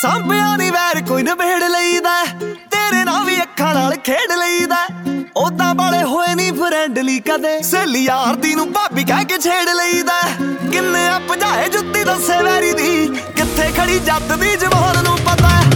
ਸਾਂਭਿਆ ਨੀ ਵੈਰ ਕੋਈ ਨਿਬੇੜ ਲਈਦਾ, ਤੇਰੇ ਨਾਲ ਵੀ ਅੱਖਾਂ ਨਾਲ ਖੇਡ ਲਈਦਾ। ਉਦਾਂ ਵਾਲੇ ਹੋਏ ਨੀ ਫਰੈਂਡਲੀ ਕਦੇ, ਸਹੇਲੀ ਯਾਰ ਦੀ ਨੂੰ ਭਾਬੀ ਕਹਿ ਕੇ ਛੇੜ ਲਈਦਾ। ਕਿੰਨੇ ਆ ਭਜਾਏ ਜੁੱਤੀ ਦੱਸੇ ਵੈਰੀ ਦੀ, ਕਿੱਥੇ ਖੜੀ ਜੱਟ ਦੀ ਜ਼ਬਾਨ ਨੂੰ ਪਤਾ।